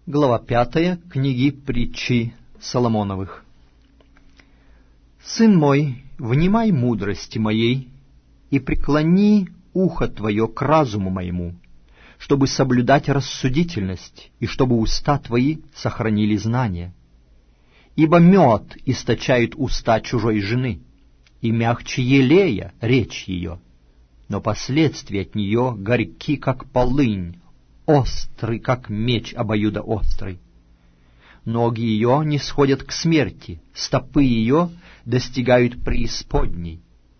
Глава 5 книги Притчи Соломоновых. «Сын мой, внимай мудрости моей и преклони ухо твое к разуму моему, чтобы соблюдать рассудительность и чтобы уста твои сохранили знания. Ибо мед источает уста чужой жены, и мягче елея речь ее, но последствия от нее горьки, как полынь, острый, как меч обоюдоострый. Ноги ее не сходят к смерти, стопы ее достигают преисподней.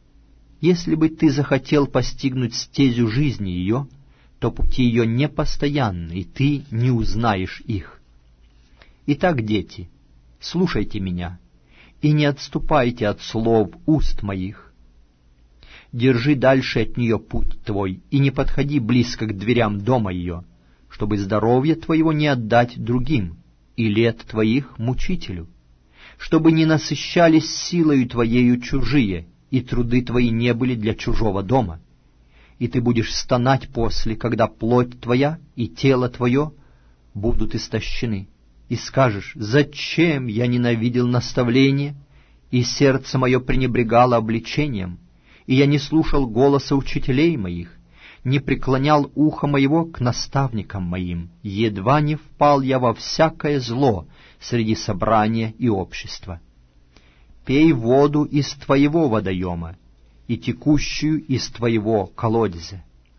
Если бы ты захотел постигнуть стезю жизни ее, то пути ее непостоянны, и ты не узнаешь их. Итак, дети, слушайте меня, и не отступайте от слов уст моих. Держи дальше от нее путь твой, и не подходи близко к дверям дома ее, чтобы здоровье твоего не отдать другим, и лет твоих мучителю, чтобы не насыщались силою твоею чужие, и труды твои не были для чужого дома. И ты будешь стонать после, когда плоть твоя и тело твое будут истощены, и скажешь: «Зачем я ненавидел наставление, и сердце мое пренебрегало обличением, и я не слушал голоса учителей моих, не преклонял ухо моего к наставникам моим, едва не впал я во всякое зло среди собрания и общества. Пей воду из твоего водоема и текущую из твоего колодезя.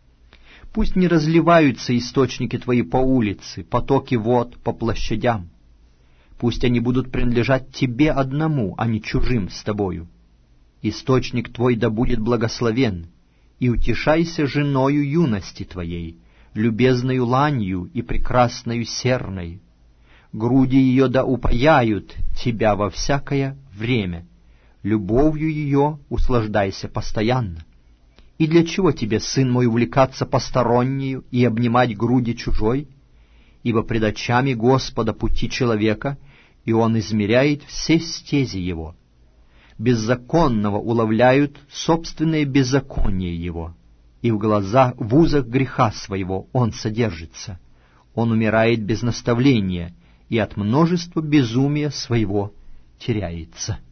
Пусть не разливаются источники твои по улице, потоки вод по площадям. Пусть они будут принадлежать тебе одному, а не чужим с тобою. Источник твой да будет благословен, и утешайся женою юности твоей, любезною ланью и прекрасною серной. Груди ее да упаяют тебя во всякое время, любовью ее услаждайся постоянно. И для чего тебе, сын мой, увлекаться постороннею и обнимать груди чужой? Ибо пред очами Господа пути человека, и Он измеряет все стези его. Беззаконного уловляют собственное беззаконие его, и в узах греха своего он содержится. Он умирает без наставления, и от множества безумия своего теряется».